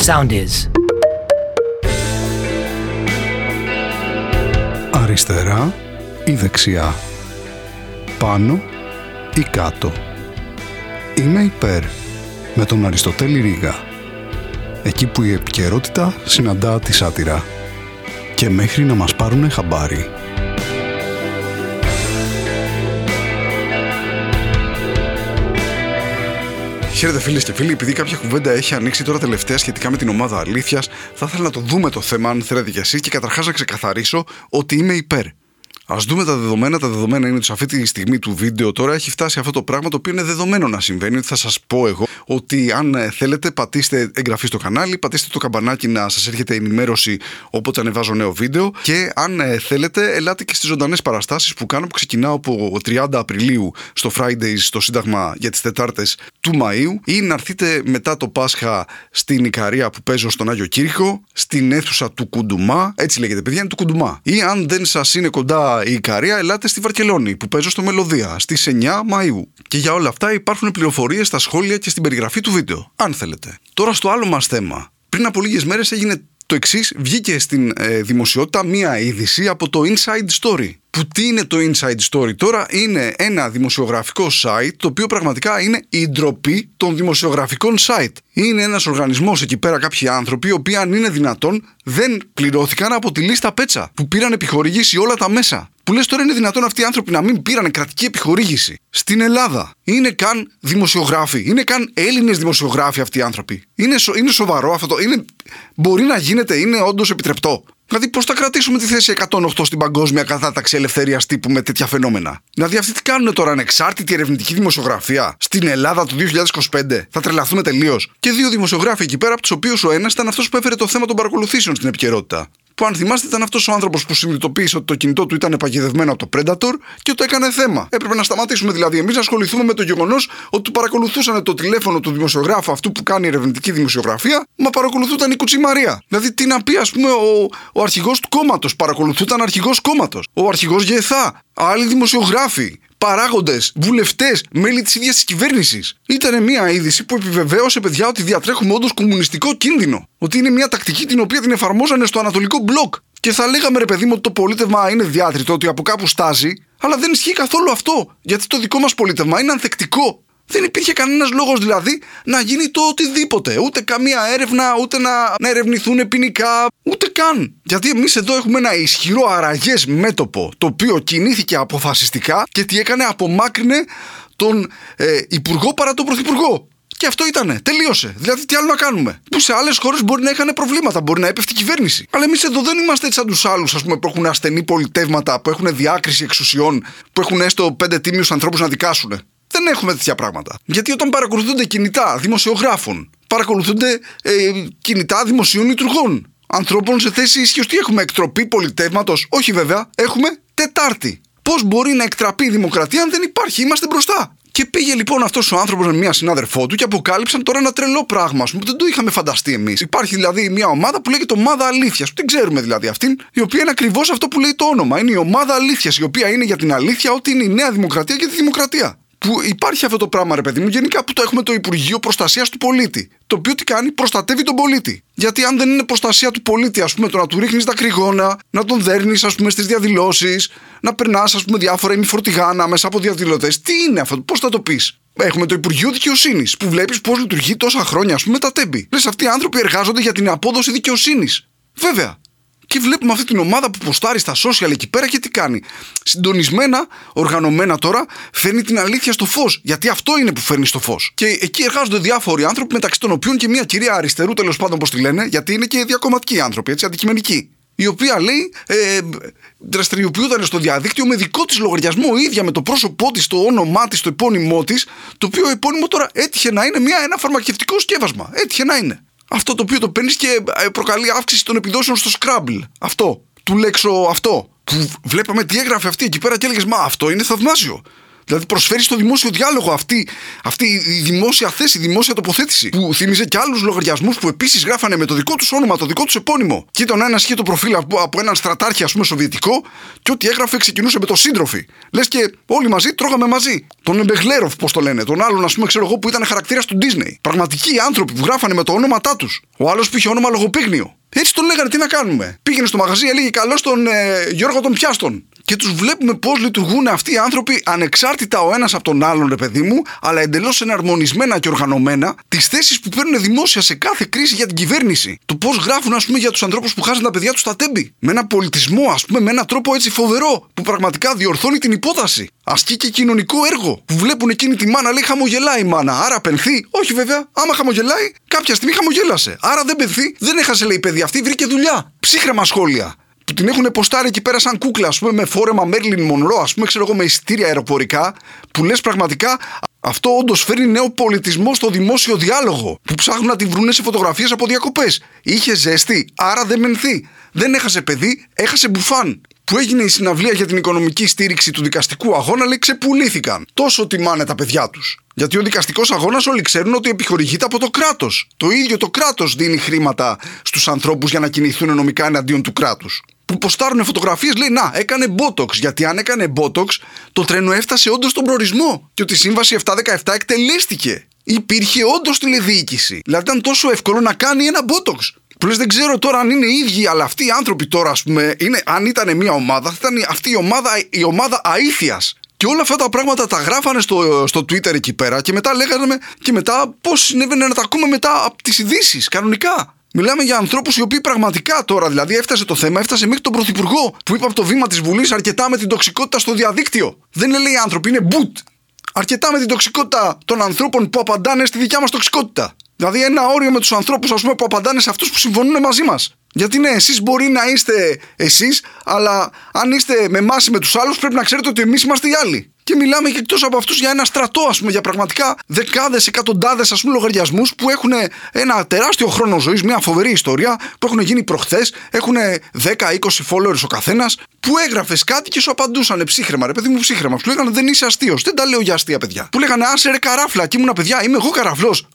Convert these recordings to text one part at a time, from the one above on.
sound is. Αριστερά ή δεξιά, πάνω ή κάτω. Είμαι υπέρ, με τον Αριστοτέλη Ρήγα. Εκεί που η επικαιρότητα συναντά τη σάτυρα. Και μέχρι να μας πάρουνε χαμπάρι. Χαίρετε φίλες και φίλοι, επειδή κάποια κουβέντα έχει ανοίξει τώρα τελευταία σχετικά με την ομάδα Αλήθειας, θα ήθελα να το δούμε το θέμα, αν θέλετε κι εσείς, και καταρχάς να ξεκαθαρίσω ότι είμαι υπέρ. Ας δούμε τα δεδομένα. Τα δεδομένα είναι ότι σε αυτή τη στιγμή του βίντεο τώρα έχει φτάσει αυτό το πράγμα το οποίο είναι δεδομένο να συμβαίνει. Ότι θα σας πω εγώ ότι αν θέλετε, πατήστε εγγραφή στο κανάλι, πατήστε το καμπανάκι να σας έρχεται ενημέρωση όποτε ανεβάζω νέο βίντεο. Και αν θέλετε, ελάτε και στις ζωντανές παραστάσεις που κάνω, που ξεκινάω από 30 Απριλίου στο Fridays, στο Σύνταγμα για τις Τετάρτες του Μαΐου, ή να έρθετε μετά το Πάσχα στην Ικαρία που παίζω στον Άγιο Κήρυκο, στην αίθουσα του Κουντουμά, έτσι λέγεται παιδιά, είναι του Κουντουμά. Ή αν δεν σας είναι κοντά η Ικαρία, ελάτε στη Βαρκελόνη που παίζω στο Μελωδία στις 9 Μαΐου. Και για όλα αυτά υπάρχουν πληροφορίες στα σχόλια και στην περιγραφή του βίντεο, αν θέλετε. Τώρα στο άλλο μας θέμα. Πριν από λίγες μέρες έγινε το εξής, βγήκε στην δημοσιότητα μία είδηση από το Inside Story. Που τι είναι το Inside Story τώρα? Είναι ένα δημοσιογραφικό site το οποίο πραγματικά είναι η ντροπή των δημοσιογραφικών site. Είναι ένας οργανισμός εκεί πέρα, κάποιοι άνθρωποι, οι οποίοι αν είναι δυνατόν δεν πληρώθηκαν από τη λίστα Πέτσα, που πήραν επιχορήγηση όλα τα μέσα. Που λες τώρα είναι δυνατόν αυτοί οι άνθρωποι να μην πήραν κρατική επιχορήγηση στην Ελλάδα? Είναι καν δημοσιογράφοι, είναι καν Έλληνες δημοσιογράφοι αυτοί οι άνθρωποι? Είναι σοβαρό αυτό? Μπορεί να γίνεται? Είναι όντως επιτρεπτό? Δηλαδή, πώς θα κρατήσουμε τη θέση 108 στην παγκόσμια κατάταξη ελευθερίας τύπου με τέτοια φαινόμενα? Δηλαδή, αυτοί τι κάνουν τώρα, ανεξάρτητη ερευνητική δημοσιογραφία στην Ελλάδα του 2025? Θα τρελαθούμε τελείως. Και δύο δημοσιογράφοι εκεί πέρα, από τους οποίους ο ένας ήταν αυτός που έφερε το θέμα των παρακολουθήσεων στην επικαιρότητα. Που αν θυμάστε ήταν αυτός ο άνθρωπος που συνειδητοποίησε ότι το κινητό του ήταν παγιδευμένο από το Predator και το έκανε θέμα. Έπρεπε να σταματήσουμε δηλαδή εμείς να ασχοληθούμε με το γεγονός ότι του παρακολουθούσαν το τηλέφωνο του δημοσιογράφου αυτού που κάνει ερευνητική δημοσιογραφία, μα παρακολουθούταν η Κουτσιμαρία. Δηλαδή τι να πει, ας πούμε, ο αρχηγός του κόμματος, παρακολουθούταν αρχηγός κόμματος, ο αρχηγός ΓΕΘΑ, άλλοι δημοσιογράφοι, παράγοντες, βουλευτές, μέλη της ίδιας της κυβέρνησης. Ήταν μια είδηση που επιβεβαίωσε, παιδιά, ότι διατρέχουμε όντως κομμουνιστικό κίνδυνο. Ότι είναι μια τακτική την οποία την εφαρμόζανε στο Ανατολικό Μπλοκ. Και θα λέγαμε, ρε παιδί μου, ότι το πολίτευμα είναι διάτριτο, ότι από κάπου στάζει, αλλά δεν ισχύει καθόλου αυτό. Γιατί το δικό μας πολίτευμα είναι ανθεκτικό. Δεν υπήρχε κανένας λόγος δηλαδή να γίνει το οτιδήποτε. Ούτε καμία έρευνα, ούτε να ερευνηθούν ποινικά, ούτε καν. Γιατί εμείς εδώ έχουμε ένα ισχυρό αραγές μέτωπο, το οποίο κινήθηκε αποφασιστικά και τι έκανε? Απομάκρυνε τον υπουργό παρά τον πρωθυπουργό. Και αυτό ήτανε. Τελείωσε. Δηλαδή, τι άλλο να κάνουμε? Που σε άλλες χώρες μπορεί να είχαν προβλήματα, μπορεί να έπεφτε η κυβέρνηση. Αλλά εμείς εδώ δεν είμαστε έτσι σαν τους άλλους, ας πούμε, που έχουν ασθενή πολιτεύματα, που έχουν διάκριση εξουσιών, που έχουν έστω 5 τίμιους ανθρώπους να δικάσουν. Δεν έχουμε τέτοια πράγματα. Γιατί όταν παρακολουθούνται κινητά δημοσιογράφων, παρακολουθούνται κινητά δημοσίων λειτουργών, ανθρώπων σε θέση ισχύως, τι έχουμε? Εκτροπή πολιτεύματος? Όχι βέβαια, έχουμε Τετάρτη. Πώς μπορεί να εκτραπεί η δημοκρατία αν δεν υπάρχει? Είμαστε μπροστά. Και πήγε λοιπόν αυτός ο άνθρωπος με μια συνάδελφό του και αποκάλυψαν τώρα ένα τρελό πράγμα, που δεν το είχαμε φανταστεί εμείς. Υπάρχει δηλαδή μια ομάδα που λέγεται Ομάδα Αλήθειας. Την ξέρουμε δηλαδή αυτήν, η οποία είναι ακριβώς αυτό που λέει το όνομα. Είναι η Ομάδα Αλήθειας, η οποία είναι για την αλήθεια, ότι είναι η Νέα Δημοκρατία και τη Δημοκρατία. Που υπάρχει αυτό το πράγμα, ρε παιδί μου, γενικά που το έχουμε το Υπουργείο Προστασίας του Πολίτη. Το οποίο τι κάνει? Προστατεύει τον πολίτη. Γιατί αν δεν είναι προστασία του πολίτη, ας πούμε, το να του ρίχνεις τα κρυγόνα, να τον δέρνεις, ας πούμε, στις διαδηλώσεις, να περνάς, ας πούμε, διάφορα ημιφορτηγάνα μέσα από διαδηλωτές. Τι είναι αυτό? Πώς θα το πεις? Έχουμε το Υπουργείο Δικαιοσύνης, που βλέπεις πώς λειτουργεί τόσα χρόνια, ας πούμε, τα τέμπη. Λες, αυτοί οι άνθρωποι εργάζονται για την απόδοση δικαιοσύνης. Βέβαια. Και βλέπουμε αυτή την ομάδα που ποστάρει στα social εκεί πέρα και τι κάνει? Συντονισμένα, οργανωμένα τώρα, φέρνει την αλήθεια στο φως. Γιατί αυτό είναι που φέρνει στο φως. Και εκεί εργάζονται διάφοροι άνθρωποι, μεταξύ των οποίων και μια κυρία αριστερού, τέλος πάντων, πώς τη λένε, γιατί είναι και διακομματικοί άνθρωποι, έτσι, αντικειμενικοί. Η οποία λέει, δραστηριοποιούταν στο διαδίκτυο με δικό της λογαριασμό, ίδια με το πρόσωπό της, το όνομά της, το επώνυμό της, το οποίο επώνυμο τώρα έτυχε να είναι ένα φαρμακευτικό σκεύασμα. Έτυχε να είναι. Αυτό το οποίο το παίρνεις και προκαλεί αύξηση των επιδόσεων στο Scrabble. Αυτό. Του λέξω αυτό. Που βλέπαμε τι έγραφε αυτή εκεί πέρα και έλεγες, μα αυτό είναι θαυμάσιο. Δηλαδή προσφέρει στο δημόσιο διάλογο αυτή η δημόσια θέση, η δημόσια τοποθέτηση. Που θύμιζε και άλλους λογαριασμούς που επίσης γράφανε με το δικό τους όνομα, το δικό τους επώνυμο. Και ήταν ένα είχε το προφίλ από έναν στρατάρχη, ας πούμε, σοβιετικό, και ό,τι έγραφε ξεκινούσε με το σύντροφοι. Λες και όλοι μαζί τρώγαμε μαζί. Τον Εμπεγλέροφ, πώς το λένε, τον άλλον, ας πούμε, ξέρω εγώ, που ήταν χαρακτήρας του Disney. Πραγματικοί άνθρωποι που γράφανε με το ονόματά τους. Ο άλλος που είχε όνομα λογοπαίγνιο. Έτσι τον λέγανε, τι να κάνουμε. Πήγαινε στο μαγαζί, έλεγε καλώς τον Γιώργο τον Πιάστον. Και τους βλέπουμε πώς λειτουργούν αυτοί οι άνθρωποι ανεξάρτητα ο ένας από τον άλλον, ρε παιδί μου, αλλά εντελώς εναρμονισμένα και οργανωμένα, τις θέσεις που παίρνουν δημόσια σε κάθε κρίση για την κυβέρνηση. Το πώς γράφουν, ας πούμε, για τους ανθρώπους που χάσαν τα παιδιά τους στα τέμπη. Με ένα πολιτισμό, ας πούμε, με έναν τρόπο έτσι φοβερό, που πραγματικά διορθώνει την υπόθεση. Ασκεί και κοινωνικό έργο. Που βλέπουν εκείνη τη μάνα, λέει χαμογελάει η μάνα. Άρα πενθεί. Όχι βέβαια. Άμα χαμογελάει, κάποια στιγμή χαμογέλασε. Άρα δεν πενθεί. Δεν έχασε, λέει, παιδί αυτή, βρήκε δουλειά. Ψύχρεμα σχόλια. Που την έχουν ποστάρει εκεί πέρα σαν κούκλα, ας πούμε, με φόρεμα Μέρλιν Μονρό, ας πούμε, ξέρω εγώ, με εισιτήρια αεροπορικά, που λες πραγματικά αυτό όντως φέρνει νέο πολιτισμό στο δημόσιο διάλογο. Που ψάχνουν να τη βρούνε σε φωτογραφίες από διακοπές. Είχε ζέστη, άρα δεν μενθεί. Δεν έχασε παιδί, έχασε μπουφάν. Που έγινε η συναυλία για την οικονομική στήριξη του δικαστικού αγώνα, λέει, ξεπουλήθηκαν. Τόσο τιμάνε τα παιδιά τους. Γιατί ο δικαστικός αγώνας όλοι ξέρουν ότι επιχορηγείται από το κράτος. Το ίδιο το κράτος δίνει χρήματα στους ανθρώπους για να κινηθούν νομικά εναντίον του κράτους. Που ποστάρουν φωτογραφίες, λέει, να, έκανε Botox. Γιατί αν έκανε Botox, το τρένο έφτασε όντως στον προορισμό. Και ότι η σύμβαση 717 εκτελέστηκε. Υπήρχε όντως τηλεδιοίκηση. Δηλαδή ήταν τόσο εύκολο να κάνει ένα Botox. Που λες, δεν ξέρω τώρα αν είναι οι ίδιοι, αλλά αυτοί οι άνθρωποι τώρα, ας πούμε, αν ήταν μια ομάδα, θα ήταν αυτή η ομάδα αήθειας. Και όλα αυτά τα πράγματα τα γράφανε στο Twitter εκεί πέρα και μετά λέγανε και μετά πώς συνέβαινε να τα ακούμε μετά από τις ειδήσεις, κανονικά. Μιλάμε για ανθρώπους οι οποίοι πραγματικά τώρα, δηλαδή έφτασε το θέμα, έφτασε μέχρι τον Πρωθυπουργό που είπε από το βήμα της Βουλής αρκετά με την τοξικότητα στο διαδίκτυο. Δεν είναι, λέει, άνθρωποι, είναι boot. Αρκετά με την τοξικότητα των ανθρώπων που απαντάνε στη δικιά μας τοξικότητα. Δηλαδή ένα όριο με τους ανθρώπους, ας πούμε, που απαντάνε σε αυτούς που συμφωνούν μαζί μας. Γιατί ναι, εσείς μπορεί να είστε εσείς, αλλά αν είστε με εμάς ή με τους άλλους, πρέπει να ξέρετε ότι εμείς είμαστε οι άλλοι. Και μιλάμε και εκτός από αυτούς για ένα στρατό, ας πούμε, για πραγματικά δεκάδες, εκατοντάδες, ας πούμε, λογαριασμούς που έχουν ένα τεράστιο χρόνο ζωής, μια φοβερή ιστορία που έχουν γίνει προχθές, έχουν 10-20 followers ο καθένας, που έγραφες κάτι και σου απαντούσαν ψύχρεμα, ρε παιδί μου, ψύχρεμα. Σου λέγανε δεν είσαι αστείος, δεν τα λέω για αστεία παιδιά. Που λέγανε άσε ρε καράφλα, και ήμουνα παιδιά, είμαι εγώ καραφλός.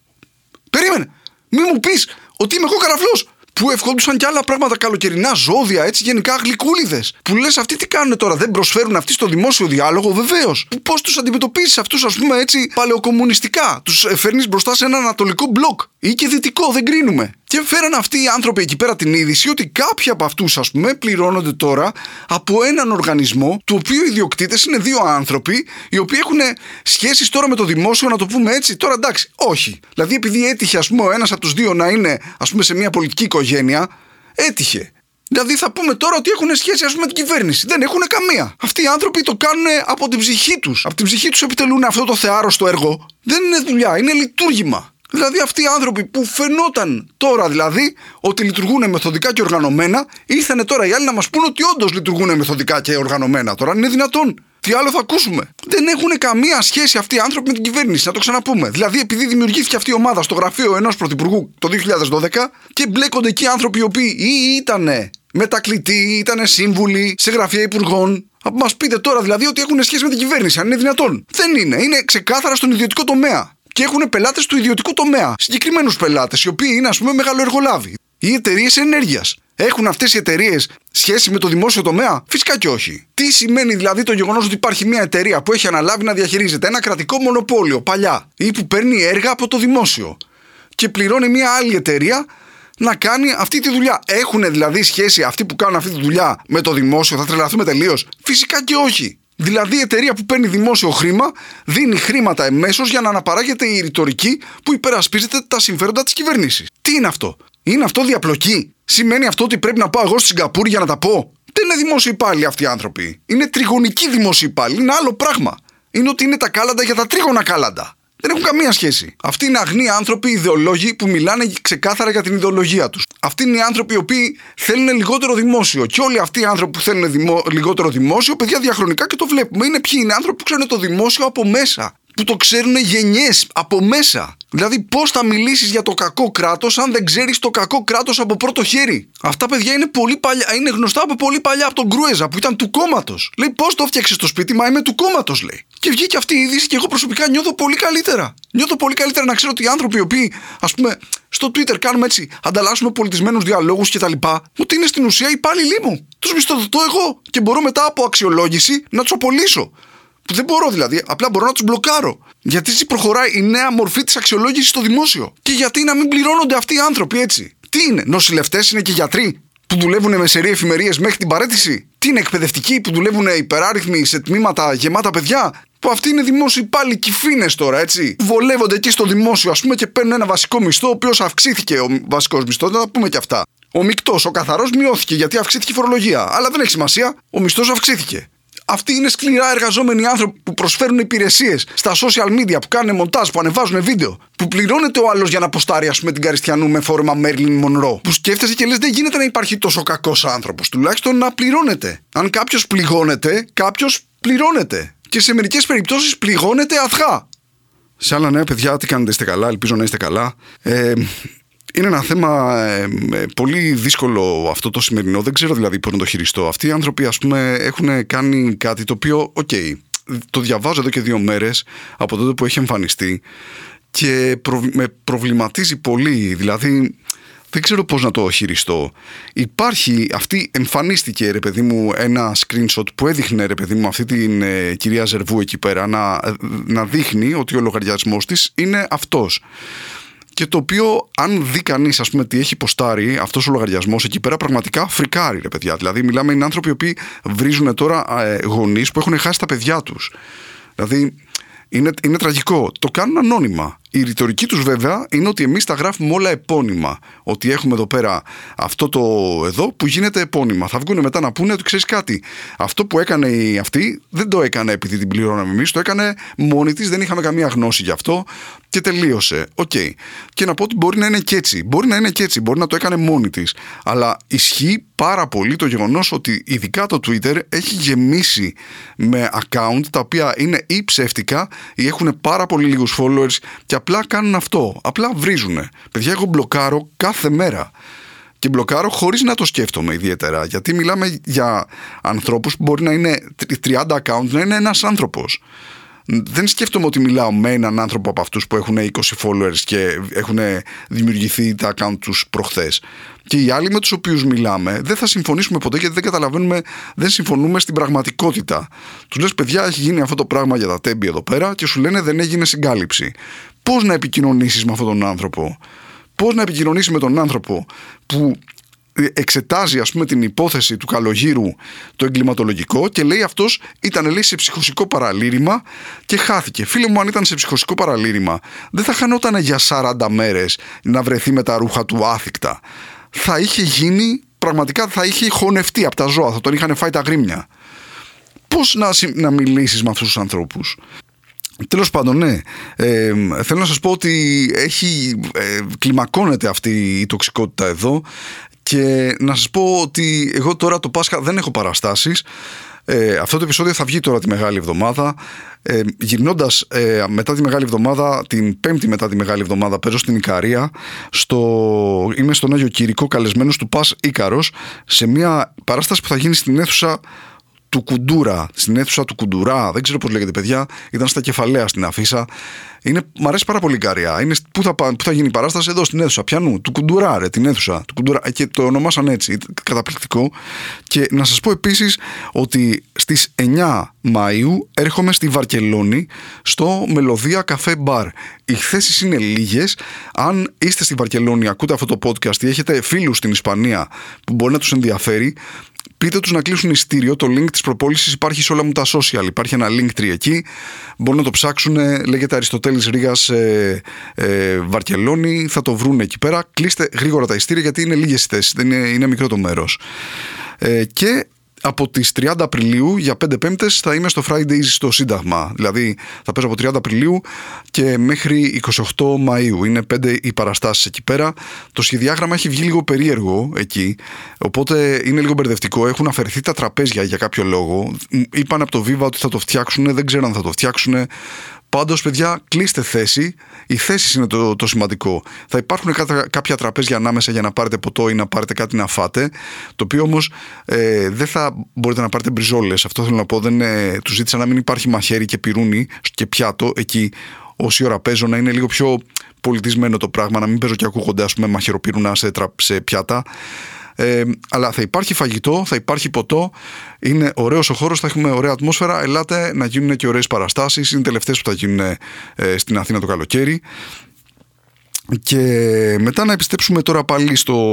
Περίμενε, μη μου πεις ότι είμαι εγώ καραφλός. Που ευχόντουσαν κι άλλα πράγματα, καλοκαιρινά ζώδια, έτσι γενικά γλυκούλιδες. Που λες αυτοί τι κάνουν τώρα, δεν προσφέρουν αυτοί στο δημόσιο διάλογο, βεβαίως. Πώς τους αντιμετωπίζεις αυτούς, ας πούμε, έτσι παλαιοκομμουνιστικά. Τους φέρνεις μπροστά σε ένα ανατολικό μπλοκ ή και δυτικό, δεν κρίνουμε. Και φέραν αυτοί οι άνθρωποι εκεί πέρα την είδηση ότι κάποιοι από αυτούς, ας πούμε, πληρώνονται τώρα από έναν οργανισμό, του οποίου οι ιδιοκτήτες είναι δύο άνθρωποι, οι οποίοι έχουν σχέσεις τώρα με το δημόσιο, να το πούμε έτσι. Τώρα εντάξει, όχι. Δηλαδή, επειδή έτυχε, ας πούμε, ο ένας από τους δύο να είναι, ας πούμε, σε μια πολιτική οικογένεια, έτυχε. Δηλαδή, θα πούμε τώρα ότι έχουν σχέση, ας πούμε, με την κυβέρνηση. Δεν έχουν καμία. Αυτοί οι άνθρωποι το κάνουν από την ψυχή τους. Από την ψυχή τους επιτελούν αυτό το θεάρρωστο έργο. Δεν είναι δουλειά, είναι λειτουργήμα. Δηλαδή αυτοί οι άνθρωποι που φαινόταν τώρα δηλαδή ότι λειτουργούν μεθοδικά και οργανωμένα, ήρθανε τώρα οι άλλοι να μας πούν ότι όντως λειτουργούν μεθοδικά και οργανωμένα. Τώρα είναι δυνατόν. Τι άλλο θα ακούσουμε. Δεν έχουν καμία σχέση αυτοί οι άνθρωποι με την κυβέρνηση, να το ξαναπούμε. Δηλαδή, επειδή δημιουργήθηκε αυτή η ομάδα στο γραφείο ενός πρωθυπουργού το 2012 και μπλέκονται εκεί άνθρωποι οι οποίοι ή ήτανε μετακλητοί, ήτανε σύμβουλοι σε γραφεία υπουργών. Μας πείτε τώρα δηλαδή ότι έχουν σχέση με την κυβέρνηση, αν είναι δυνατόν. Δεν είναι. Είναι ξεκάθαρα στον ιδιωτικό τομέα. Και έχουν πελάτες του ιδιωτικού τομέα. Συγκεκριμένους πελάτες, οι οποίοι είναι, ας πούμε, μεγαλοεργολάβοι. Ή εταιρείες ενέργειας. Έχουν αυτές οι εταιρείες σχέση με το δημόσιο τομέα? Φυσικά και όχι. Τι σημαίνει δηλαδή το γεγονός ότι υπάρχει μια εταιρεία που έχει αναλάβει να διαχειρίζεται ένα κρατικό μονοπόλιο παλιά ή που παίρνει έργα από το δημόσιο και πληρώνει μια άλλη εταιρεία να κάνει αυτή τη δουλειά? Έχουν δηλαδή σχέση αυτοί που κάνουν αυτή τη δουλειά με το δημόσιο? Θα τρελαθούμε τελείως? Φυσικά και όχι. Δηλαδή η εταιρεία που παίρνει δημόσιο χρήμα δίνει χρήματα εμέσως για να αναπαράγεται η ρητορική που υπερασπίζεται τα συμφέροντα της κυβέρνησης. Τι είναι αυτό? Είναι αυτό διαπλοκή? Σημαίνει αυτό ότι πρέπει να πάω εγώ στη Σιγκαπούρη για να τα πω? Δεν είναι δημόσιοι υπάλληλοι αυτοί οι άνθρωποι. Είναι τριγωνικοί δημόσιοι υπάλληλοι. Είναι άλλο πράγμα. Είναι ότι είναι τα κάλαντα για τα τρίγωνα κάλαντα. Δεν έχουν καμία σχέση. Αυτοί είναι αγνοί άνθρωποι ιδεολόγοι που μιλάνε ξεκάθαρα για την ιδεολογία τους. Αυτοί είναι οι άνθρωποι οι οποίοι θέλουν λιγότερο δημόσιο. Και όλοι αυτοί οι άνθρωποι που θέλουν λιγότερο δημόσιο, παιδιά, διαχρονικά και το βλέπουμε. Είναι ποιοι? Είναι άνθρωποι που ξέρουν το δημόσιο από μέσα. Που το ξέρουν γενιές από μέσα. Δηλαδή, πώς θα μιλήσεις για το κακό κράτος αν δεν ξέρεις το κακό κράτος από πρώτο χέρι? Αυτά, παιδιά, είναι πολύ παλιά. Είναι γνωστά από πολύ παλιά, από τον Κρούεζα που ήταν του κόμματος. Λέει, πώς το φτιάξες το σπίτι? Μα είμαι του κόμματος, λέει. Και βγήκε αυτή η είδηση και εγώ προσωπικά νιώθω πολύ καλύτερα. Νιώθω πολύ καλύτερα να ξέρω ότι οι άνθρωποι οι οποίοι, ας πούμε, στο Twitter κάνουμε έτσι, ανταλλάσσουμε πολιτισμένους διαλόγους κτλ., ότι είναι στην ουσία υπάλληλοι μου. Τους μισθοδοτώ εγώ και μπορώ μετά από αξιολόγηση να τους απολύσω. Που δεν μπορώ δηλαδή, απλά μπορώ να τους μπλοκάρω. Γιατί έτσι προχωράει η νέα μορφή της αξιολόγησης στο δημόσιο. Και γιατί να μην πληρώνονται αυτοί οι άνθρωποι έτσι? Τι είναι, νοσηλευτές είναι και γιατροί που δουλεύουν με σερί εφημερίες μέχρι την παραίτηση? Τι είναι, εκπαιδευτικοί που δουλεύουν υπεράριθμοι σε τμήματα γεμάτα παιδιά? Που αυτοί είναι δημόσιοι υπάλληλοι κυφίνες τώρα, έτσι. Βολεύονται εκεί στο δημόσιο, ας πούμε, και παίρνουν ένα βασικό μισθό, ο οποίος αυξήθηκε ο βασικός μισθός, να τα πούμε και αυτά. Ο μεικτός, ο καθαρός μειώθηκε γιατί αυξήθηκε η φορολογία. Αλλά δεν έχει σημασία, ο μισθός αυξήθηκε. Αυτοί είναι σκληρά εργαζόμενοι άνθρωποι που προσφέρουν υπηρεσίες στα social media, που κάνουν μοντάζ, που ανεβάζουν βίντεο. Που πληρώνεται ο άλλος για να ποστάρει, ας πούμε, την Καριστιανού με φόρμα Μέρλιν Μονρό. Που σκέφτεσαι και λες, δεν γίνεται να υπάρχει τόσο κακός άνθρωπος. Τουλάχιστον να πληρώνεται. Αν κάποιος πληγώνεται, κάποιος πληρώνεται. Και σε μερικές περιπτώσεις πληγώνεται αthά. Σε άλλα νέα, παιδιά, τι κάνετε, είστε καλά? Ελπίζω να είστε καλά. Είναι ένα θέμα πολύ δύσκολο αυτό το σημερινό. Δεν ξέρω δηλαδή πώς να το χειριστώ. Αυτοί οι άνθρωποι, ας πούμε, έχουν κάνει κάτι το οποίο, το διαβάζω εδώ και 2 μέρες από τότε που έχει εμφανιστεί και με προβληματίζει πολύ. Δηλαδή, δεν ξέρω πώς να το χειριστώ. Εμφανίστηκε, ρε παιδί μου, ένα screenshot που έδειχνε, ρε παιδί μου, αυτή την κυρία Ζερβού εκεί πέρα να δείχνει ότι ο λογαριασμός της είναι αυτός. Και το οποίο, αν δει κανείς, ας πούμε, τι έχει ποστάρει αυτός ο λογαριασμός εκεί πέρα, πραγματικά φρικάρει, ρε παιδιά. Δηλαδή, μιλάμε, είναι άνθρωποι οι οποίοι βρίζουν τώρα γονείς που έχουν χάσει τα παιδιά τους. Δηλαδή, είναι τραγικό. Το κάνουν ανώνυμα. Η ρητορική τους βέβαια είναι ότι εμείς τα γράφουμε όλα επώνυμα. Ότι έχουμε εδώ πέρα αυτό το εδώ που γίνεται επώνυμα. Θα βγουν μετά να πούνε ότι ξέρεις κάτι. Αυτό που έκανε αυτή δεν το έκανε επειδή την πληρώναμε εμείς. Το έκανε μόνη της, δεν είχαμε καμία γνώση γι' αυτό και τελείωσε. Okay. Και να πω ότι μπορεί να είναι και έτσι. Μπορεί να το έκανε μόνη της. Αλλά ισχύει πάρα πολύ το γεγονός ότι ειδικά το Twitter έχει γεμίσει με account τα οποία είναι ή ψεύτικα ή έχουν πάρα πολύ λίγους followers και απλά κάνουν αυτό. Απλά βρίζουνε. Παιδιά, εγώ μπλοκάρω κάθε μέρα. Και μπλοκάρω χωρίς να το σκέφτομαι ιδιαίτερα. Γιατί μιλάμε για ανθρώπους που μπορεί να είναι 30 account, να είναι ένας άνθρωπος. Δεν σκέφτομαι ότι μιλάω με έναν άνθρωπο από αυτούς που έχουν 20 followers και έχουν δημιουργηθεί τα account τους προχθές. Και οι άλλοι με τους οποίους μιλάμε δεν θα συμφωνήσουμε ποτέ γιατί δεν καταλαβαίνουμε, δεν συμφωνούμε στην πραγματικότητα. Τους λες, παιδιά, έχει γίνει αυτό το πράγμα για τα τέμπη εδώ πέρα και σου λένε δεν έγινε συγκάλυψη. Πώς να επικοινωνήσεις με αυτόν τον άνθρωπο? Πώς να επικοινωνήσεις με τον άνθρωπο που εξετάζει, ας πούμε, την υπόθεση του Καλογύρου, το εγκληματολογικό, και λέει αυτός λέει σε ψυχοσικό παραλήρημα και χάθηκε. Φίλε μου, αν ήταν σε ψυχοσικό παραλήρημα, δεν θα χανόταν για 40 μέρες να βρεθεί με τα ρούχα του άθικτα. Θα είχε γίνει, πραγματικά θα είχε χωνευτεί από τα ζώα, θα τον είχαν φάει τα γρήμια. Πώς να μιλήσεις με αυτούς τους ανθρώπους? Τέλος πάντων, ναι, θέλω να σας πω ότι κλιμακώνεται αυτή η τοξικότητα εδώ. Και να σας πω ότι εγώ τώρα το Πάσχα δεν έχω παραστάσεις. Αυτό το επεισόδιο θα βγει τώρα τη Μεγάλη Εβδομάδα. Γυρνώντας μετά τη Μεγάλη Εβδομάδα, την Πέμπτη μετά τη Μεγάλη Εβδομάδα, παίζω στην Ικαρία. Είμαι στον Άγιο Κηρικό, καλεσμένος του Πας Ίκαρος, σε μια παράσταση που θα γίνει στην αίθουσα του Κουντούρα, στην αίθουσα του Κουντουρά, δεν ξέρω πώς λέγεται, παιδιά, ήταν στα Κεφαλαία στην αφίσα. Μ' αρέσει πάρα πολύ η Ικαρία. Πού θα γίνει η παράσταση? Εδώ στην αίθουσα πιανού, του Κουντουρά, την αίθουσα του Κουντουρά. Και το ονομάσαν έτσι, καταπληκτικό. Και να σας πω επίσης ότι στις 9 Μαΐου έρχομαι στη Βαρκελόνη στο Μελωδία Καφέ Μπαρ. Οι θέσεις είναι λίγες. Αν είστε στη Βαρκελόνη, ακούτε αυτό το podcast ή έχετε φίλους στην Ισπανία που μπορεί να τους ενδιαφέρει, πείτε τους να κλείσουν εισιτήριο. Το link της προπόλησης υπάρχει σε όλα μου τα social. Υπάρχει ένα Linktree εκεί. Μπορούν να το ψάξουν. Λέγεται Αριστοτέλης Ρήγας Βαρκελόνη. Θα το βρουν εκεί πέρα. Κλείστε γρήγορα τα εισιτήρια γιατί είναι λίγες θέσεις. Είναι μικρό το μέρος. Και από τις 30 Απριλίου για 5 Πέμπτες θα είμαι στο Fridays στο Σύνταγμα. Δηλαδή θα παίζω από 30 Απριλίου και μέχρι 28 Μαΐου. Είναι 5 οι παραστάσεις εκεί πέρα. Το σχεδιάγραμμα έχει βγει λίγο περίεργο εκεί, οπότε είναι λίγο μπερδευτικό. Έχουν αφαιρεθεί τα τραπέζια για κάποιο λόγο. Είπαν από το Viva ότι θα το φτιάξουν, δεν ξέρω αν θα το φτιάξουν. Πάντως, παιδιά, κλείστε θέση. Οι θέσεις είναι το σημαντικό. Θα υπάρχουν κάποια τραπέζια ανάμεσα για να πάρετε ποτό ή να πάρετε κάτι να φάτε. Το οποίο όμως δεν θα μπορείτε να πάρετε μπριζόλες. Αυτό θέλω να πω. Τους ζήτησα να μην υπάρχει μαχαίρι και πυρούνι και πιάτο εκεί. Όση ώρα παίζω, να είναι λίγο πιο πολιτισμένο το πράγμα, να μην παίζω και ακούγονται, ας πούμε, μαχαιροπύρουνα σε πιάτα. Αλλά θα υπάρχει φαγητό, θα υπάρχει ποτό. Είναι ωραίος ο χώρος, θα έχουμε ωραία ατμόσφαιρα. Ελάτε να γίνουν και ωραίες παραστάσεις. Είναι τελευταίες που θα γίνουν στην Αθήνα το καλοκαίρι. Και μετά να επιστρέψουμε τώρα πάλι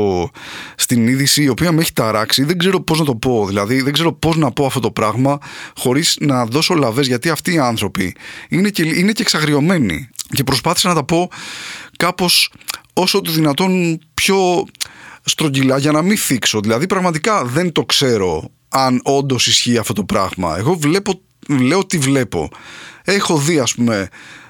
στην είδηση, η οποία με έχει ταράξει. Δεν ξέρω πώς να το πω, δηλαδή δεν ξέρω πώς να πω αυτό το πράγμα χωρίς να δώσω λαβές, γιατί αυτοί οι άνθρωποι είναι και εξαγριωμένοι. Και προσπάθησα να τα πω κάπως όσο το δυνατόν πιο στρογγυλά, για να μην θίξω. Δηλαδή πραγματικά δεν το ξέρω αν όντως ισχύει αυτό το πράγμα. Εγώ λέω τι βλέπω. Έχω δει, ας πούμε,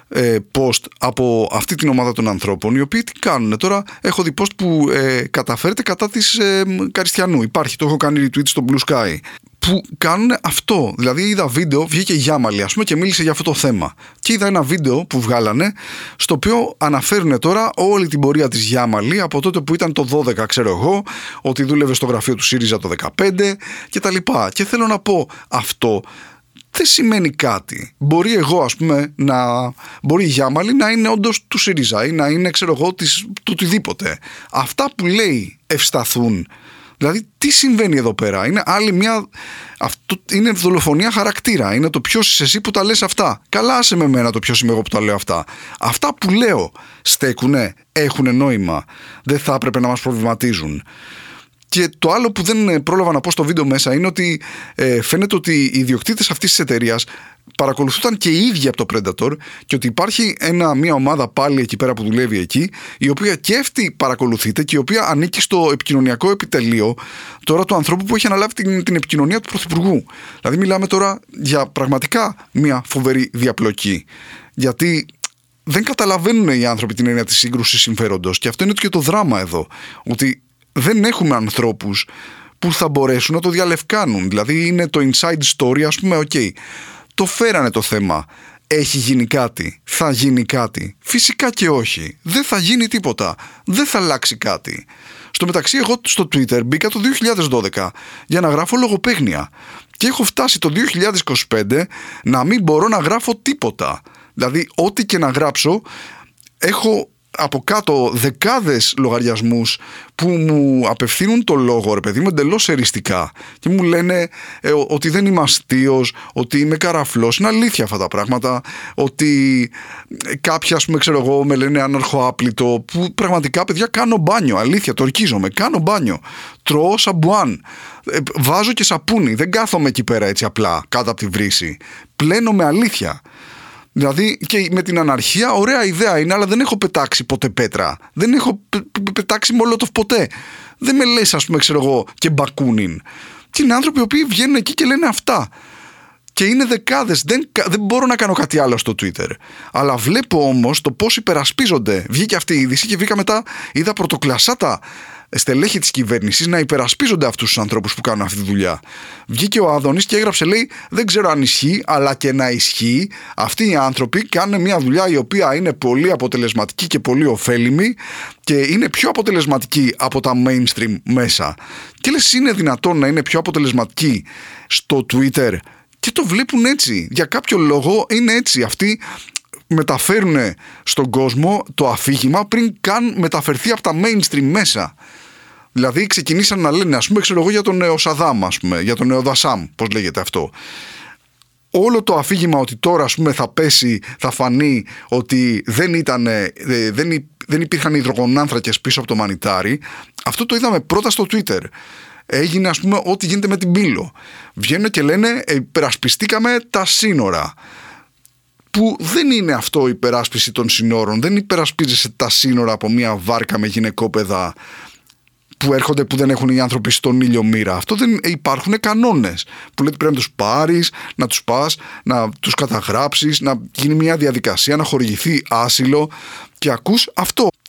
post από αυτή την ομάδα των ανθρώπων, οι οποίοι τι κάνουν τώρα. Έχω δει post που καταφέρεται κατά της Καριστιανού. Υπάρχει, το έχω κάνει retweet στο Blue Sky, που κάνουν αυτό. Δηλαδή είδα βίντεο, βγήκε η Γιάμαλη, ας πούμε, και μίλησε για αυτό το θέμα. Και είδα ένα βίντεο που βγάλανε, στο οποίο αναφέρουν τώρα όλη την πορεία της Γιάμαλη από τότε που ήταν το 12, ξέρω εγώ, ότι δούλευε στο γραφείο του ΣΥΡΙΖΑ το 15 κτλ. Και θέλω να πω, αυτό δεν σημαίνει κάτι. Μπορεί εγώ, ας πούμε, μπορεί η Γιάμαλη να είναι όντως του ΣΥΡΙΖΑ ή να είναι, ξέρω εγώ, του οτιδήποτε. Αυτά που λέει ευσταθούν. Δηλαδή, τι συμβαίνει εδώ πέρα? Είναι άλλη μια. Αυτό είναι δολοφονία χαρακτήρα. Είναι το ποιος είσαι εσύ που τα λες αυτά. Καλά, άσε με εμένα το ποιος είμαι εγώ που τα λέω αυτά. Αυτά που λέω στέκουνε, έχουνε νόημα. Δεν θα έπρεπε να μας προβληματίζουν. Και το άλλο που δεν πρόλαβα να πω στο βίντεο μέσα είναι ότι φαίνεται ότι οι ιδιοκτήτες αυτής της εταιρείας παρακολουθούνταν και οι ίδιοι από το Predator, και ότι υπάρχει μια ομάδα πάλι εκεί πέρα που δουλεύει εκεί, η οποία και αυτή παρακολουθείται και η οποία ανήκει στο επικοινωνιακό επιτελείο τώρα του ανθρώπου που έχει αναλάβει την επικοινωνία του Πρωθυπουργού. Δηλαδή μιλάμε τώρα για πραγματικά μια φοβερή διαπλοκή. Γιατί δεν καταλαβαίνουν οι άνθρωποι την έννοια της σύγκρουσης συμφέροντος, και αυτό είναι και το δράμα εδώ. Ότι δεν έχουμε ανθρώπους που θα μπορέσουν να το διαλευκάνουν. Δηλαδή είναι το inside story, ας πούμε, ok, το φέρανε το θέμα. Έχει γίνει κάτι? Θα γίνει κάτι? Φυσικά και όχι. Δεν θα γίνει τίποτα. Δεν θα αλλάξει κάτι. Στο μεταξύ, εγώ στο Twitter μπήκα το 2012 για να γράφω λογοπαίγνια. Και έχω φτάσει το 2025 να μην μπορώ να γράφω τίποτα. Δηλαδή, ό,τι και να γράψω, έχω από κάτω δεκάδες λογαριασμούς που μου απευθύνουν το λόγο, ρε παιδί μου, εντελώς εριστικά, και μου λένε ότι δεν είμαι αστείος, ότι είμαι καραφλός. Είναι αλήθεια αυτά τα πράγματα. Ότι κάποιοι, ας πούμε, ξέρω εγώ, με λένε αναρχοάπλητο, που πραγματικά, παιδιά, κάνω μπάνιο. Αλήθεια, το ορκίζομαι. Κάνω μπάνιο. Τρώω σαμπουάν. Βάζω και σαπούνι. Δεν κάθομαι εκεί πέρα έτσι απλά κάτω από τη βρύση. Πλένω με αλήθεια. Δηλαδή, και με την αναρχία, ωραία ιδέα είναι, αλλά δεν έχω πετάξει ποτέ πέτρα. Δεν έχω πετάξει μολότοφ ποτέ. Δεν με λες, ας πούμε, ξέρω εγώ, και μπακούνιν. Και είναι άνθρωποι οι οποίοι βγαίνουν εκεί και λένε αυτά. Και είναι δεκάδες. Δεν μπορώ να κάνω κάτι άλλο στο Twitter. Αλλά βλέπω όμως το πώς υπερασπίζονται. Βγήκε αυτή η είδηση και βρήκα μετά, είδα πρωτοκλασσάτα στελέχη της κυβέρνησης να υπερασπίζονται αυτούς τους ανθρώπους που κάνουν αυτή τη δουλειά. Βγήκε ο Άδωνης και έγραψε, λέει, δεν ξέρω αν ισχύει, αλλά και να ισχύει, αυτοί οι άνθρωποι κάνουν μια δουλειά η οποία είναι πολύ αποτελεσματική και πολύ ωφέλιμη, και είναι πιο αποτελεσματική από τα mainstream μέσα. Και λες, είναι δυνατόν να είναι πιο αποτελεσματική στο Twitter? Και το βλέπουν έτσι. Για κάποιο λόγο είναι έτσι. Αυτοί μεταφέρουν στον κόσμο το αφήγημα πριν καν μεταφερθεί από τα mainstream μέσα. Δηλαδή ξεκινήσαν να λένε, ας πούμε, ξέρω εγώ, για τον Νεοσαδάμ, ας πούμε, για τον Νεοδασάμ, πώς λέγεται αυτό. Όλο το αφήγημα ότι τώρα, ας πούμε, θα πέσει, θα φανεί ότι δεν υπήρχαν υδρογονάνθρακες πίσω από το μανιτάρι. Αυτό το είδαμε πρώτα στο Twitter. Έγινε, ας πούμε, ό,τι γίνεται με την Πύλο. Βγαίνουν και λένε, υπερασπιστήκαμε τα σύνορα. Που δεν είναι αυτό η υπεράσπιση των σύνορων. Δεν υπερασπίζεσαι τα σύνορα από μια βάρκα με γυναικόπαιδα που έρχονται, που δεν έχουν οι άνθρωποι στον ήλιο μοίρα. Αυτό δεν υπάρχουν κανόνες που λέει ότι πρέπει να τους πάρεις, να τους πας, να τους καταγράψεις, να γίνει μια διαδικασία, να χορηγηθεί άσυλο, και ακούς αυτό.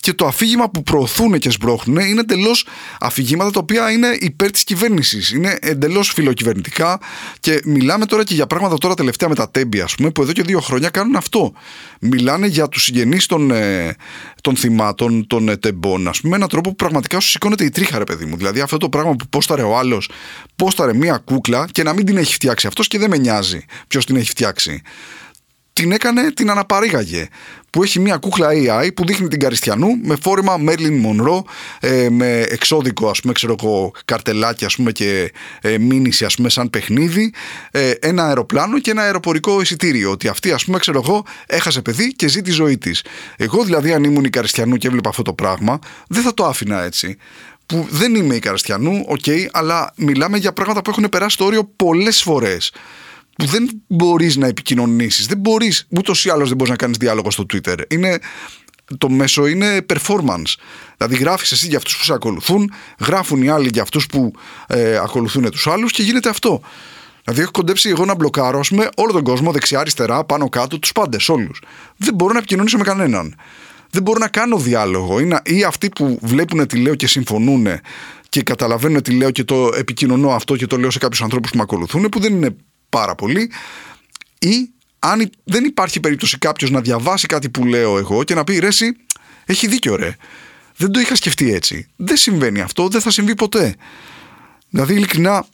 και το αφήγημα που προωθούν και σμπρώχνουν είναι εντελώς αφηγήματα τα οποία είναι υπέρ της κυβέρνησης. Είναι εντελώς φιλοκυβερνητικά και μιλάμε τώρα και για πράγματα τώρα τελευταία με τα τέμπη, ας πούμε, που εδώ και 2 χρόνια κάνουν αυτό. Μιλάνε για τους συγγενείς των θυμάτων των τεμπών, ας πούμε, με έναν τρόπο που πραγματικά σου σηκώνεται η τρίχα, ρε παιδί μου. Δηλαδή αυτό το πράγμα που πόσταρε ο άλλος, πόσταρε μία κούκλα και να μην την έχει φτιάξει αυτός και δεν με νοιάζει ποιος την έχει φτιάξει. Την έκανε, την αναπαρήγαγε. Που έχει μια κούκλα AI που δείχνει την Καριστιανού με φόρημα Μέρλιν Μονρό, με εξώδικο, ας πούμε, ξέρω εγώ, καρτελάκι, ας πούμε, και μήνυση, ας πούμε, σαν παιχνίδι, ένα αεροπλάνο και ένα αεροπορικό εισιτήριο. Ότι αυτή, ας πούμε, ξέρω εγώ, έχασε παιδί και ζει τη ζωή της. Εγώ δηλαδή, αν ήμουν η Καριστιανού και έβλεπα αυτό το πράγμα, δεν θα το άφηνα έτσι. Που δεν είμαι η Καριστιανού, αλλά μιλάμε για πράγματα που έχουν περάσει το όριο πολλές φορές. Που δεν μπορείς να επικοινωνήσεις, δεν μπορείς, ούτως ή άλλως δεν μπορείς να κάνεις διάλογο στο Twitter. Το μέσο είναι performance. Δηλαδή γράφεις εσύ για αυτούς που σε ακολουθούν, γράφουν οι άλλοι για αυτούς που ακολουθούν τους άλλους και γίνεται αυτό. Δηλαδή έχω κοντέψει εγώ να μπλοκάρω, ας πούμε, όλο τον κόσμο, δεξιά, αριστερά, πάνω, κάτω, τους πάντες, όλους. Δεν μπορώ να επικοινωνήσω με κανέναν. Δεν μπορώ να κάνω διάλογο. Ή αυτοί που βλέπουν τι λέω και συμφωνούν και καταλαβαίνουν τι λέω και το επικοινωνώ αυτό και το λέω σε κάποιους ανθρώπους που με ακολουθούν, που δεν είναι πάρα πολύ, ή αν δεν υπάρχει περίπτωση κάποιος να διαβάσει κάτι που λέω εγώ και να πει ρε εσύ, έχει δίκιο ρε, δεν το είχα σκεφτεί έτσι. Δεν συμβαίνει αυτό, δεν θα συμβεί ποτέ. Δηλαδή ειλικρινά,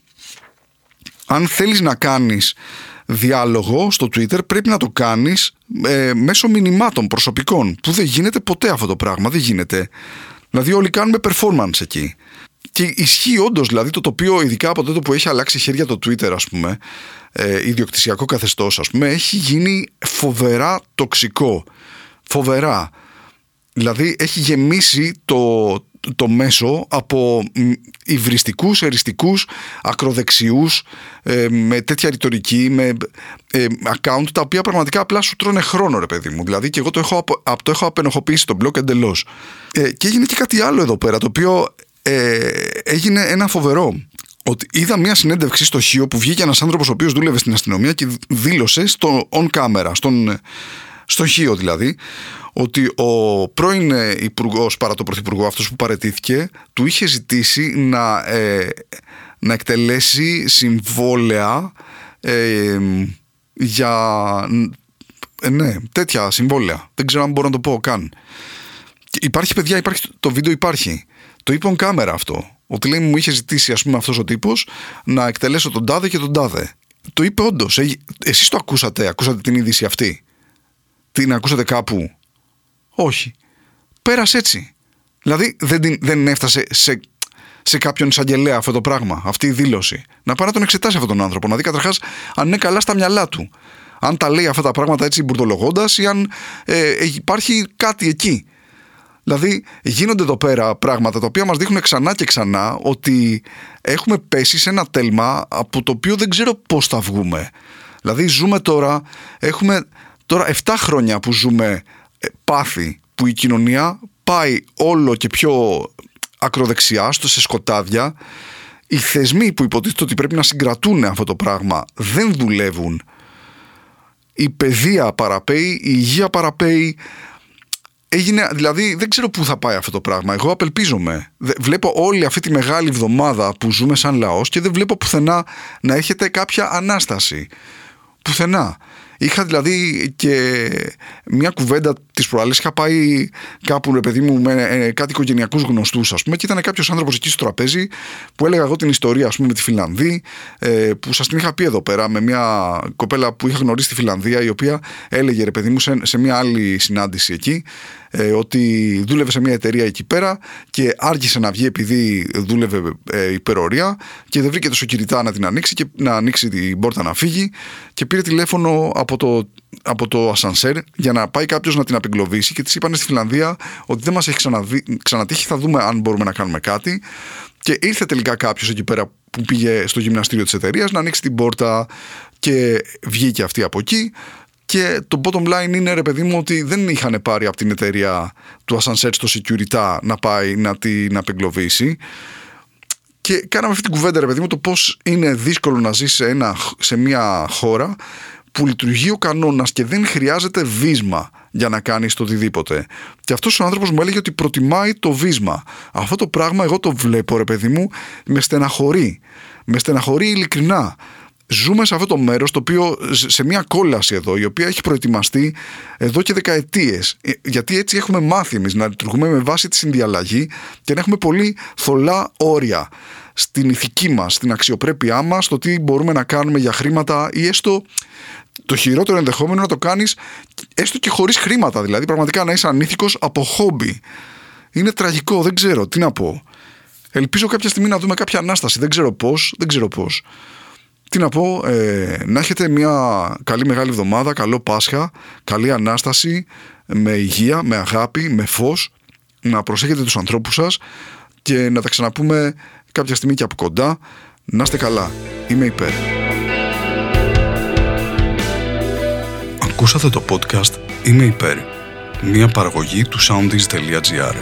αν θέλεις να κάνεις διάλογο στο Twitter πρέπει να το κάνεις μέσω μηνυμάτων προσωπικών, που δεν γίνεται ποτέ αυτό το πράγμα, δεν γίνεται. Δηλαδή όλοι κάνουμε performance εκεί. Και ισχύει όντως, δηλαδή το τοπίο, ειδικά από τότε που έχει αλλάξει χέρια το Twitter, ας πούμε, ιδιοκτησιακό καθεστώς, ας πούμε, έχει γίνει φοβερά τοξικό. Φοβερά. Δηλαδή έχει γεμίσει το μέσο από υβριστικούς, εριστικούς, ακροδεξιούς, με τέτοια ρητορική, με account τα οποία πραγματικά απλά σου τρώνε χρόνο, ρε παιδί μου. Δηλαδή και εγώ το έχω απενοχοποιήσει το blog εντελώς. Και έγινε και κάτι άλλο εδώ πέρα, το οποίο έγινε ένα φοβερό. Ότι είδα μια συνέντευξη στο Χίο που βγήκε ένας άνθρωπος ο οποίος δούλευε στην αστυνομία και δήλωσε στο on camera, στον Χίο δηλαδή, ότι ο πρώην υπουργός παρά το πρωθυπουργό, αυτός που παραιτήθηκε, του είχε ζητήσει να εκτελέσει συμβόλαια για τέτοια συμβόλαια. Δεν ξέρω αν μπορώ να το πω καν. Υπάρχει, παιδιά, το βίντεο υπάρχει. Το είπε on camera αυτό. Ότι λέει μου είχε ζητήσει, ας πούμε, αυτός ο τύπος να εκτελέσω τον τάδε και τον τάδε. Το είπε όντως. Εσείς το ακούσατε την είδηση αυτή? Την ακούσατε κάπου? Όχι. Πέρασε έτσι. Δηλαδή δεν έφτασε σε κάποιον εισαγγελέα αυτό το πράγμα, αυτή η δήλωση. Να πάει να τον εξετάσει αυτόν τον άνθρωπο, να δει καταρχάς αν είναι καλά στα μυαλά του. Αν τα λέει αυτά τα πράγματα έτσι μπουρδολογώντας ή αν υπάρχει κάτι εκεί. Δηλαδή γίνονται εδώ πέρα πράγματα τα οποία μας δείχνουν ξανά και ξανά ότι έχουμε πέσει σε ένα τέλμα από το οποίο δεν ξέρω πώς θα βγούμε. Δηλαδή ζούμε τώρα, έχουμε τώρα 7 χρόνια που ζούμε πάθη, που η κοινωνία πάει όλο και πιο ακροδεξιά, σε σκοτάδια. Οι θεσμοί που υποτίθεται ότι πρέπει να συγκρατούν αυτό το πράγμα δεν δουλεύουν. Η παιδεία παραπέει, η υγεία παραπέει. Δηλαδή δεν ξέρω πού θα πάει αυτό το πράγμα. Εγώ απελπίζομαι. Βλέπω όλη αυτή τη μεγάλη εβδομάδα που ζούμε σαν λαός και δεν βλέπω πουθενά να έχετε κάποια ανάσταση. Πουθενά. Είχα δηλαδή και μια κουβέντα τις προάλλες. Είχα πάει κάπου, ρε παιδί μου, με κάτι οικογενειακούς γνωστούς, ας πούμε, και ήταν κάποιος άνθρωπος εκεί στο τραπέζι που έλεγα εγώ την ιστορία, ας πούμε, με τη Φιλανδή, που σας την είχα πει εδώ πέρα, με μια κοπέλα που είχα γνωρίσει στη Φιλανδία, η οποία έλεγε, ρε παιδί μου, σε μια άλλη συνάντηση εκεί, ότι δούλευε σε μια εταιρεία εκεί πέρα και άργησε να βγει επειδή δούλευε υπερορία και δεν βρήκε το σοκυριτά να την ανοίξει και να ανοίξει την πόρτα να φύγει και πήρε τηλέφωνο από το ασανσέρ για να πάει κάποιος να την απεγκλωβίσει και της είπανε στη Φιλανδία ότι δεν μας έχει ξανατύχει, θα δούμε αν μπορούμε να κάνουμε κάτι. Και ήρθε τελικά κάποιος εκεί πέρα που πήγε στο γυμναστήριο της εταιρείας να ανοίξει την πόρτα και βγήκε αυτή από εκεί. Και το bottom line είναι, ρε παιδί μου, ότι δεν είχαν πάρει από την εταιρεία του ασανσέρ στο security να πάει να την απεγκλωβίσει. Και κάναμε αυτή την κουβέντα, ρε παιδί μου, το πώς είναι δύσκολο να ζεις σε μια χώρα που λειτουργεί ο κανόνας και δεν χρειάζεται βίσμα για να κάνεις το οτιδήποτε. Και αυτός ο άνθρωπος μου έλεγε ότι προτιμάει το βίσμα. Αυτό το πράγμα εγώ το βλέπω, ρε παιδί μου, με στεναχωρεί. Με στεναχωρεί ειλικρινά. Ζούμε σε αυτό το μέρος, το οποίο, σε μια κόλαση εδώ, η οποία έχει προετοιμαστεί εδώ και δεκαετίες. Γιατί έτσι έχουμε μάθει εμείς να λειτουργούμε με βάση τη συνδιαλλαγή και να έχουμε πολύ θολά όρια στην ηθική μας, στην αξιοπρέπειά μας, το τι μπορούμε να κάνουμε για χρήματα ή έστω το χειρότερο ενδεχόμενο να το κάνεις έστω και χωρίς χρήματα. Δηλαδή πραγματικά να είσαι ανήθικος από χόμπι. Είναι τραγικό, δεν ξέρω τι να πω. Ελπίζω κάποια στιγμή να δούμε κάποια ανάσταση. Δεν ξέρω πώς. Τι να πω, να έχετε μια καλή μεγάλη εβδομάδα, καλό Πάσχα, καλή Ανάσταση, με υγεία, με αγάπη, με φως, να προσέχετε τους ανθρώπους σας και να τα ξαναπούμε κάποια στιγμή και από κοντά. Να είστε καλά. Είμαι υπέρ. Ακούσατε το podcast Είμαι υπέρ, μια παραγωγή του soundees.gr.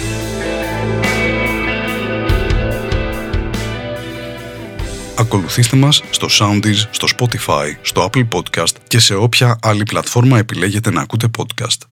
Ακολουθήστε μας στο Soundees, στο Spotify, στο Apple Podcast και σε όποια άλλη πλατφόρμα επιλέγετε να ακούτε podcast.